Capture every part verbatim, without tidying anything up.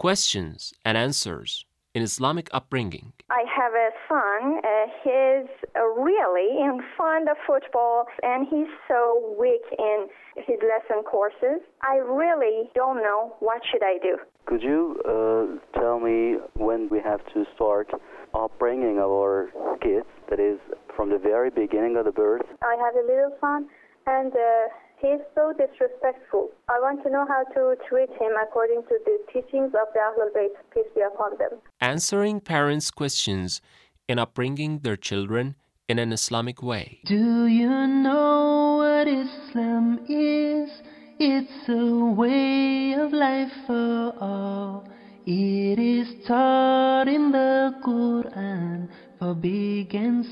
questions and answers in Islamic upbringing. I have a son. Uh, he's uh, really in fond of football, and he's so weak in his lesson courses. I really don't know what should I do. Could you uh, tell me when we have to start upbringing our kids, that is, from the very beginning of the birth? I have a little son, and uh, he's so disrespectful. I want to know how to treat him according to the teachings of the Ahlul Bayt, peace be upon them. Answering parents' questions in upbringing their children in an Islamic way. Do you know what Islam is? It's a way of life for all. It is taught in the Quran for big and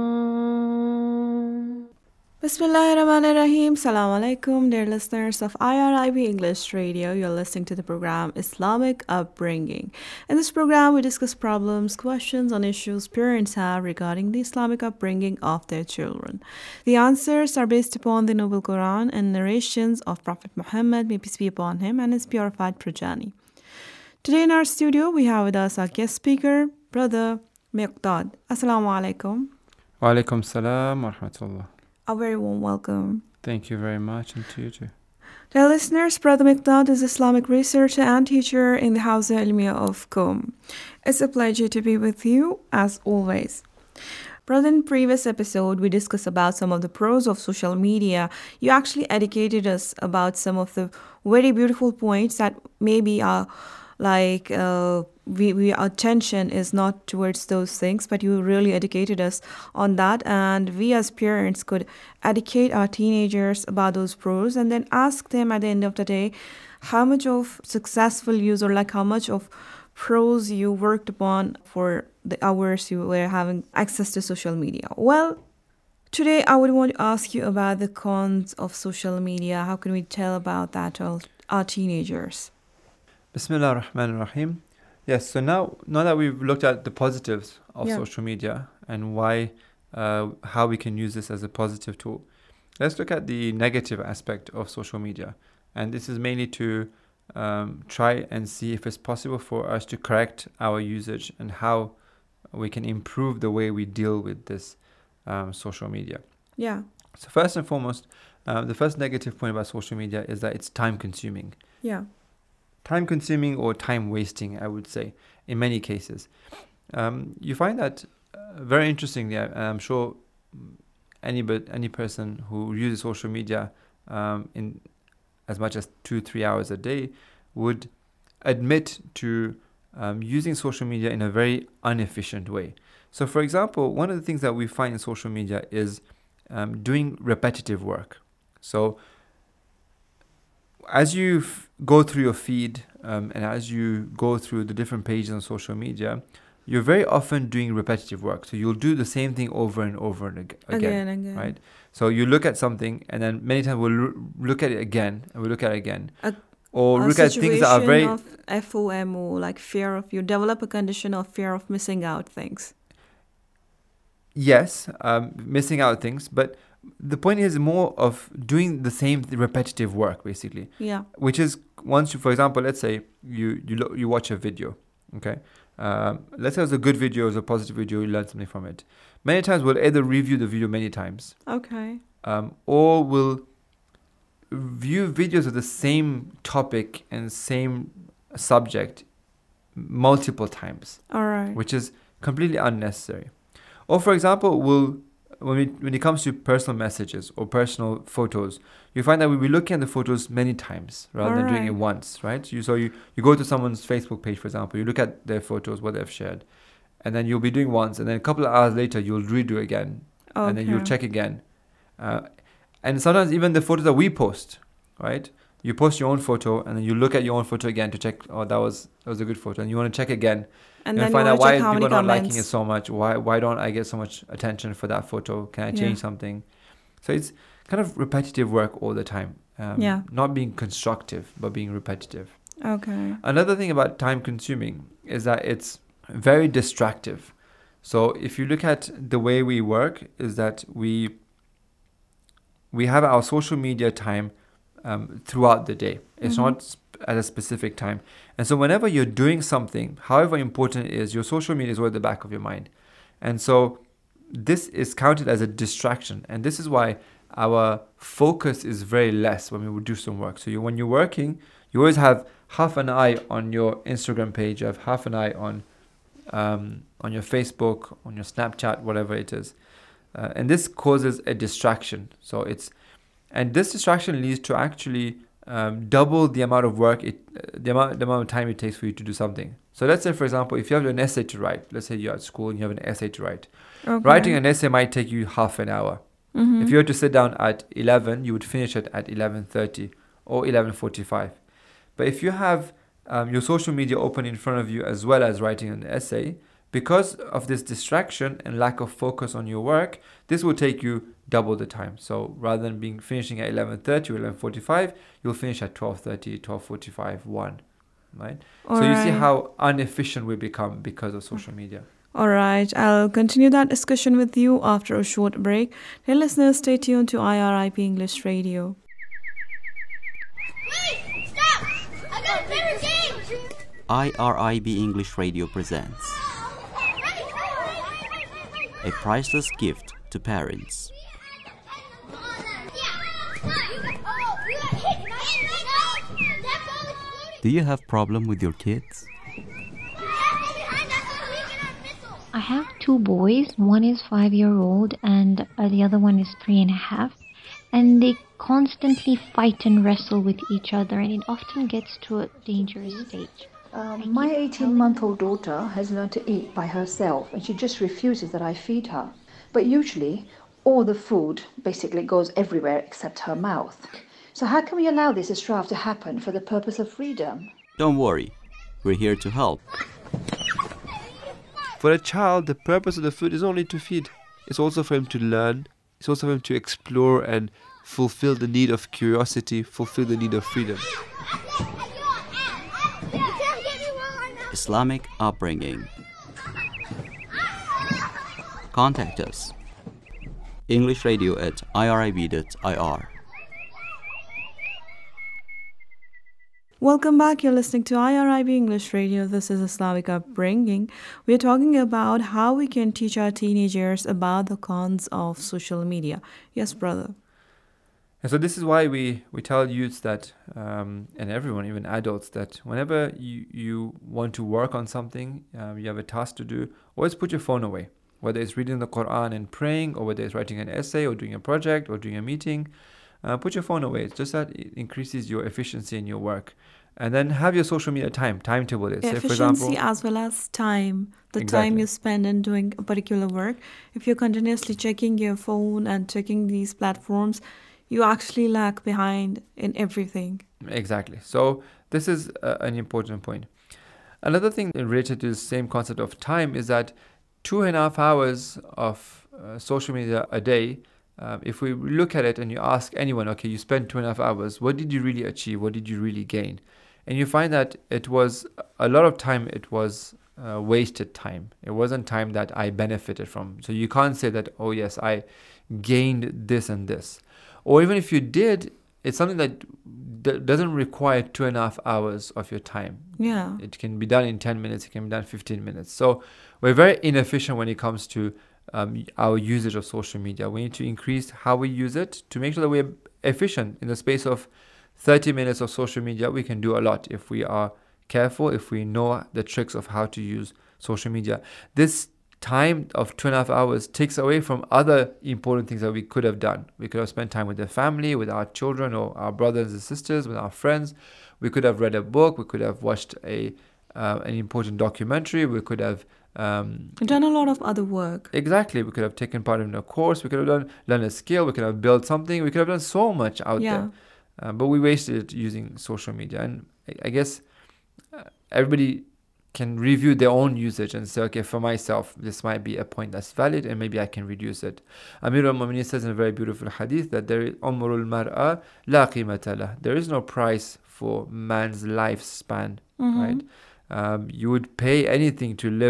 small. Bismillahirrahmanirrahim. Assalamu alaikum, dear listeners of I R I B English Radio. You're listening to the program Islamic Upbringing. In this program, we discuss problems, questions, and issues parents have regarding the Islamic upbringing of their children. The answers are based upon the Noble Quran and narrations of Prophet Muhammad, may peace be upon him, and his purified progeny. Today in our studio, we have with us our guest speaker, Brother Miqdad. Assalamu alaikum. Wa alaikum salam wa rahmatullah. A very warm welcome. Thank you very much, and to you too. Dear listeners, Brother Miqdad is Islamic researcher and teacher in the Hawza Ilmiya of Qom. It's a pleasure to be with you, as always. Brother, in previous episode, we discussed about some of the pros of social media. You actually educated us about some of the very beautiful points that maybe are like uh, we, we our attention is not towards those things, but you really educated us on that, and we as parents could educate our teenagers about those pros and then ask them at the end of the day how much of successful use or like how much of pros you worked upon for the hours you were having access to social media. Well, today I would want to ask you about the cons of social media. How can we tell about that to our teenagers? Bismillah ar-Rahman ar-Rahim. Yes, so now now that we've looked at the positives of Yeah. social media and why, uh, how we can use this as a positive tool, let's look at the negative aspect of social media. And this is mainly to um, try and see if it's possible for us to correct our usage and how we can improve the way we deal with this um, social media. Yeah. So first and foremost, uh, the first negative point about social media is that it's time consuming. Yeah. Time consuming or time wasting, I would say, in many cases. Um, you find that uh, very interestingly, and I'm sure any, but any person who uses social media um, in as much as two, three hours a day would admit to um, using social media in a very inefficient way. So for example, one of the things that we find in social media is um, doing repetitive work. So as you f- go through your feed um, and as you go through the different pages on social media, you're very often doing repetitive work. So you'll do the same thing over and over and ag- again, Again, again. right? So you look at something and then many times we'll lo- look at it again and we'll look at it again. A, or a look at things that are very... of FOMO, like fear of, you develop a condition of fear of missing out things. Yes, um, missing out things, but the point is more of doing the same repetitive work, basically. Yeah. Which is once you, for example, let's say you you lo- you watch a video, okay? Um, let's say it's a good video, it's a positive video, you learn something from it. Many times we'll either review the video many times, Okay. um, or we'll view videos of the same topic and same subject multiple times, All right. which is completely unnecessary. Or for example, we'll when we when it comes to personal messages or personal photos, you find that we'll be looking at the photos many times rather than doing it Alright. once, right? You so you, you go to someone's Facebook page, for example, you look at their photos, what they've shared, and then you'll be doing once, and then a couple of hours later you'll redo again, Okay. and then you'll check again. Uh, and sometimes even the photos that we post, right? You post your own photo, and then you look at your own photo again to check, oh, that was that was a good photo, and you want to check again. And And then find you out wanna why check how people many are not liking it comments. so much. Why why don't I get so much attention for that photo? Can I Yeah. change something? So it's kind of repetitive work all the time. Um, Yeah. Not being constructive, but being repetitive. Okay. Another thing about time consuming is that it's very distractive. So if you look at the way we work, is that we we have our social media time um, throughout the day. It's Mhm. not sp- at a specific time. And so whenever you're doing something, however important it is, your social media is always at the back of your mind. And so this is counted as a distraction. And this is why our focus is very less when we would do some work. So you, when you're working, you always have half an eye on your Instagram page, you have half an eye on um, on your Facebook, on your Snapchat, whatever it is. Uh, and this causes a distraction. So it's, and this distraction leads to actually um, double the amount of work, it, uh, the amount, the amount of time it takes for you to do something. So let's say, for example, if you have an essay to write, let's say you're at school and you have an essay to write. Okay. Writing an essay might take you half an hour. Mm-hmm. If you were to sit down at eleven, you would finish it at eleven thirty or eleven forty-five. But if you have um, your social media open in front of you as well as writing an essay, because of this distraction and lack of focus on your work, this will take you double the time. So rather than being finishing at eleven thirty or eleven forty-five, you'll finish at twelve thirty, twelve forty-five, one. Right? All so right. You see how inefficient we become because of social media. All right, I'll continue that discussion with you after a short break. Dear listeners, stay tuned to I R I B English Radio. Wait, stop! I got a better game! I R I B English Radio presents a priceless gift to parents. Do you have problem with your kids? I have two boys. One is five year old and uh, the other one is three and a half. And they constantly fight and wrestle with each other, and it often gets to a dangerous stage. Um, my eighteen-month-old daughter has learned to eat by herself, and she just refuses that I feed her. But usually, all the food basically goes everywhere except her mouth. So how can we allow this strife to happen for the purpose of freedom? Don't worry, we're here to help. For a child, the purpose of the food is only to feed. It's also for him to learn. It's also for him to explore and fulfill the need of curiosity, fulfill the need of freedom. Islamic upbringing. Contact us. English Radio at I R I B dot I R. Welcome back. You're listening to I R I B English Radio. This is Islamic Upbringing. We're talking about how we can teach our teenagers about the cons of social media. Yes, brother. And so this is why we, we tell youths that, um, and everyone, even adults, that whenever you, you want to work on something, um, you have a task to do, always put your phone away. Whether it's reading the Quran and praying, or whether it's writing an essay, or doing a project, or doing a meeting, uh, put your phone away. It's just that it increases your efficiency in your work. And then have your social media time, timetable it. Efficiency, for example, as well as time, the exactly. time you spend in doing a particular work. If you're continuously checking your phone and checking these platforms, you actually lag behind in everything. Exactly. So this is uh, an important point. Another thing related to the same concept of time is that two and a half hours of uh, social media a day, um, if we look at it and you ask anyone, okay, you spent two and a half hours, what did you really achieve? What did you really gain? And you find that it was a lot of time, it was uh, wasted time. It wasn't time that I benefited from. So you can't say that, oh yes, I gained this and this. Or even if you did, it's something that d- doesn't require two and a half hours of your time. Yeah. It can be done in ten minutes, it can be done in fifteen minutes. So we're very inefficient when it comes to um, our usage of social media. We need to increase how we use it to make sure that we're efficient. In the space of thirty minutes of social media, we can do a lot if we are careful, if we know the tricks of how to use social media. This time of two and a half hours takes away from other important things that we could have done. We could have spent time with the family, with our children or our brothers and sisters, with our friends. We could have read a book. We could have watched a uh, an important documentary. We could have um, done a lot of other work. Exactly. We could have taken part in a course. We could have done learned a skill. We could have built something. We could have done so much out yeah. there. Uh, but we wasted it using social media. And I, I guess uh, everybody can review their own usage and say, okay, for myself, this might be a point that's valid and maybe I can reduce it. Amir al-Mu'mineen says in a very beautiful hadith that there is umrul mar'a la qimata lah. There is no price for man's lifespan, mm-hmm. right? Um, you would pay anything to live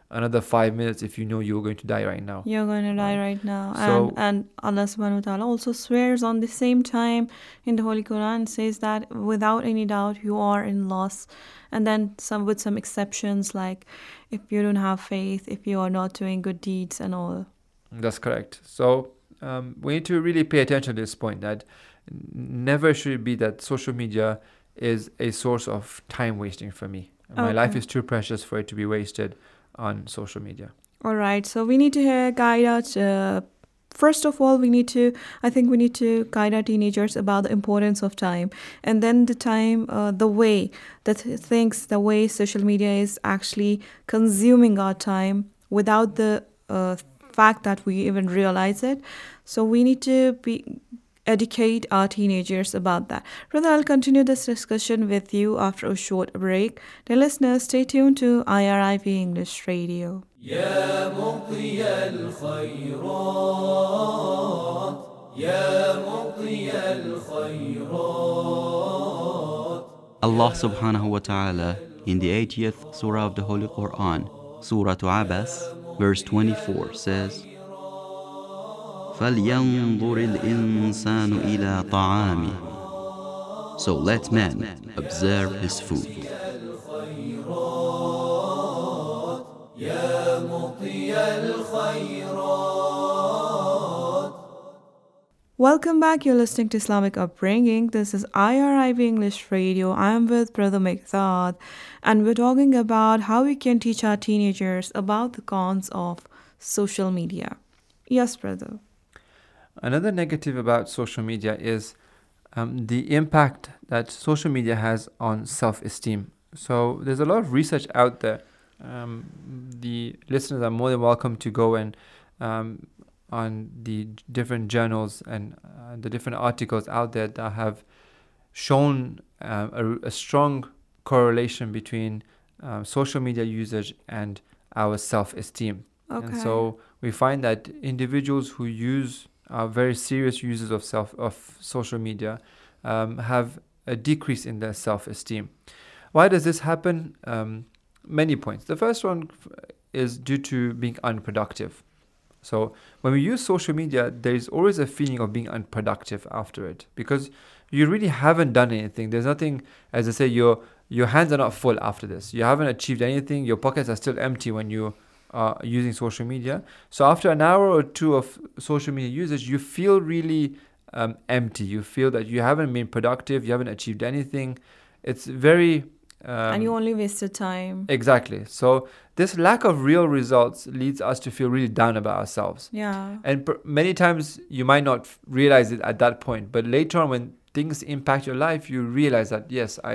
another five minutes if you know you're going to die right now. You're going to die right now. So- and, and Allah subhanahu wa ta'ala also swears on the same time in the Holy Quran, says that without any doubt you are in loss. And then some with some exceptions, like if you don't have faith, if you are not doing good deeds and all. That's correct. So um, we need to really pay attention to this point, that never should it be that social media is a source of time wasting for me. My Okay. life is too precious for it to be wasted on social media. All right. So we need to uh, guide us. Uh, first of all, we need to, I think we need to guide our teenagers about the importance of time. And then the time, uh, the way that things, the way social media is actually consuming our time without the uh, fact that we even realize it. So we need to be educate our teenagers about that. Brother, I'll continue this discussion with you after a short break. Dear listeners, stay tuned to I R I V English Radio. يا مطي الخيرات يا مطي الخيرات. Allah subhanahu wa ta'ala in the eightieth surah of the Holy Quran, Surah Abas, verse twenty-four says, فَلْيَنْظُرِ الْإِنسَانُ إِلَى طَعَامِهِ. So let man observe his food. يا مطي الخيرات. Welcome back. You're listening to Islamic Upbringing. This is I R I V English Radio. I'm with Brother Mikdad, and we're talking about how we can teach our teenagers about the cons of social media. Yes, brother. Another negative about social media is um, the impact that social media has on self-esteem. So there's a lot of research out there. Um, the listeners are more than welcome to go and um, on the different journals and uh, the different articles out there that have shown uh, a, a strong correlation between uh, social media usage and our self-esteem. Okay. And so we find that individuals who use are very serious users of self of social media um, have a decrease in their self-esteem. Why does this happen? Um, many points. The first one is due to being unproductive. So when we use social media, there is always a feeling of being unproductive after it, because you really haven't done anything. There's nothing, as I say, your your hands are not full after this. You haven't achieved anything. Your pockets are still empty when you Uh, using social media. So after an hour or two of social media usage, you feel really um, empty. You feel that you haven't been productive. You haven't achieved anything. It's very um, and you only wasted time. Exactly. So this lack of real results leads us to feel really down about ourselves. Yeah. And per- many times you might not f- realize it at that point, but later on when things impact your life, you realize that yes, I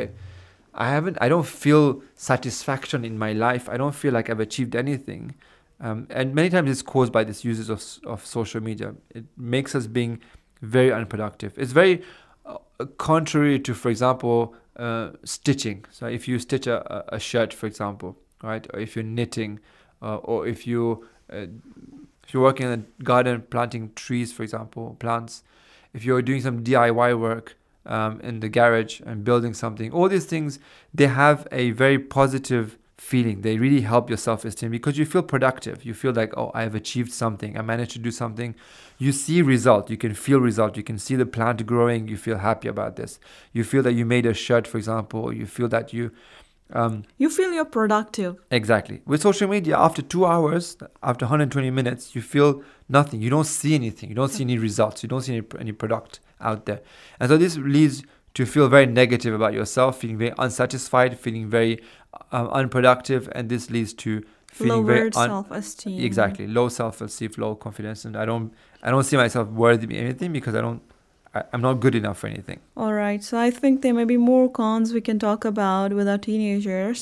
I haven't, I don't feel satisfaction in my life. I don't feel like I've achieved anything. Um, and many times it's caused by this uses of, of social media. It makes us being very unproductive. It's very uh, contrary to, for example, uh, stitching. So if you stitch a, a shirt, for example, right? Or if you're knitting, uh, or if you, uh, if you're working in a garden, planting trees, for example, plants, if you're doing some D I Y work, Um, in the garage and building something, all these things, they have a very positive feeling. They really help your self-esteem because you feel productive. You feel like, oh, I have achieved something. I managed to do something. You see result. You can feel result. You can see the plant growing. You feel happy about this. You feel that you made a shirt, for example, or you feel that you um, you feel you're productive. Exactly. With social media, after two hours, after one hundred twenty minutes, you feel nothing. You don't see anything. You don't see any results. You don't see any, any product out there. And so this leads to feel very negative about yourself, feeling very unsatisfied, feeling very um, unproductive, and this leads to feeling Lowered very un- self-esteem. Exactly, low self-esteem, low confidence, and I don't, I don't see myself worthy of anything because I don't, I, I'm not good enough for anything. All right, so I think there may be more cons we can talk about with our teenagers,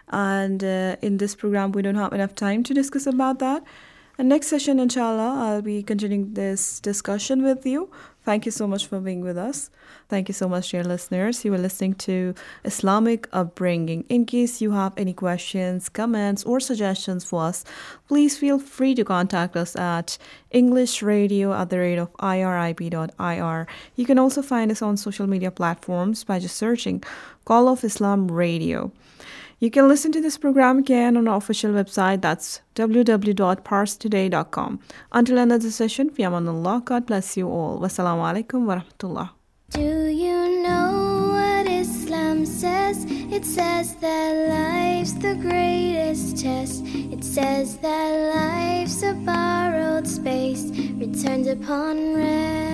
and uh, in this program we don't have enough time to discuss about that. And next session, inshallah, I'll be continuing this discussion with you. Thank you so much for being with us. Thank you so much, dear listeners. You were listening to Islamic Upbringing. In case you have any questions, comments, or suggestions for us, please feel free to contact us at englishradio at the rate of irib dot ir. You can also find us on social media platforms by just searching Call of Islam Radio. You can listen to this program again on our official website. That's w w w dot pars today dot com. Until another session, fi amanullah. God bless you all. Wassalamu alaikum wa rahmatullah. Do you know what Islam says? It says that life's the greatest test. It says that life's a borrowed space, returned upon rest.